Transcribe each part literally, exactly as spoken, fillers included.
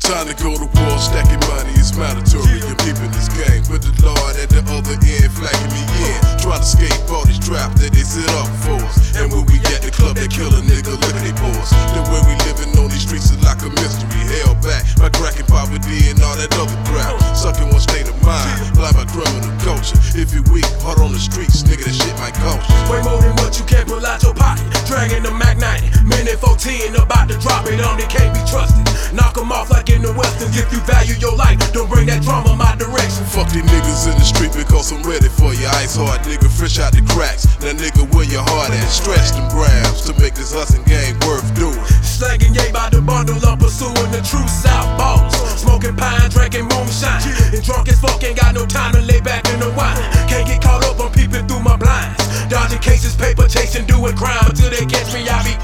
Time to go to war, stacking money is mandatory. I'm keeping this game with the Lord at the other end, flagging me in. Trying to escape all these traps that they set up for us. And when we at the club, they kill a nigga, look at they boys. The way we living on these streets is like a mystery. Held back by cracking poverty and all that other crap. Sucking one state of mind, blind by criminal culture. If you weak, hard on the streets, nigga, that shit might cost you. Way more than what you can pull out your pocket. Dragging the Mac ninety, minute fourteen, about to drop it on, they can't be trusted. Knock 'em off like in the westerns. If you value your life, don't bring that drama my direction. Fuck these niggas in the street because I'm ready for you. Ice hard nigga, fresh out the cracks. That nigga where your heart at. Stretch them grams to make this hustling game worth doing. Slanging yay by the bundle up, pursuing the true South balls. Smoking pine, drinking moonshine. And drunk as fuck, ain't got no time to lay back and unwind. Can't get caught up on peeping through my blinds. Dodging cases, paper chasing, doing crime. Until they catch me, I be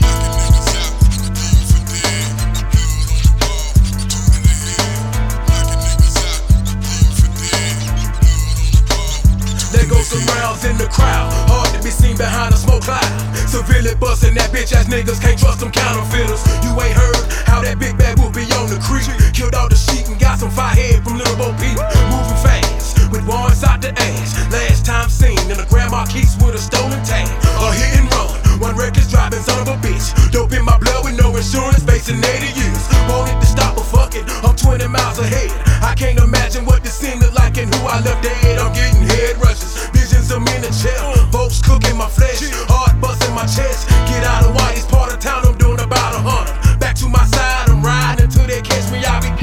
There goes some rounds in the crowd, hard to be seen behind a smoke cloud. Severely busting that bitch ass niggas, can't trust them counterfeiters. You ain't heard how that big bad will be on the creek. Killed all the sheep and got some firehead from Little Bo Peep. Moving fast, with ones out the ass. Last time seen in a grandma keys with a stolen tag. A hit and run, one reckless driving son of a bitch. Dope in my blood with no insurance, facing eighty years. Wanted to stop, but fuck it, I'm twenty miles ahead. I can't imagine what this scene look like and who I left dead. I'm getting head rushes, visions of me in the chair. Folks cooking my flesh, heart busting my chest. Get out of Whitey's part of town, I'm doing about a hundred. Back to my side, I'm riding until they catch me, I be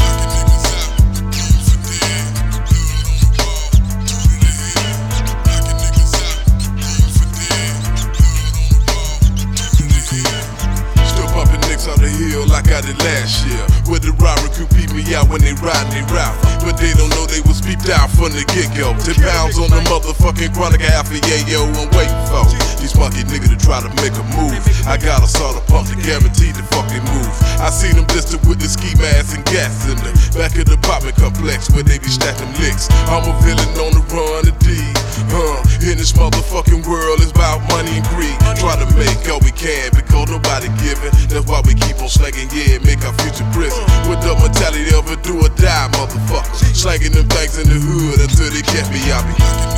on the hill like I did last year. Where the robber could beat me out when they riding they route. But they don't know they was peeped out from the get-go. Ten pounds on the motherfucking chronic, half a yayo I'm waiting for these monkey niggas to try to make a move. I got a sort of pump to guarantee the fucking move. I seen them distant with the ski mask and gas in the back of the apartment complex where they be stacking licks. I'm a villain on the run indeed. Huh, in this motherfucking world it's about money and greed. Try to make all we can because nobody giving. That's why we keep on slanging, yeah, make our future prison. With the mentality of a do or die, motherfucker. Slanging them things in the hood until they catch me, I be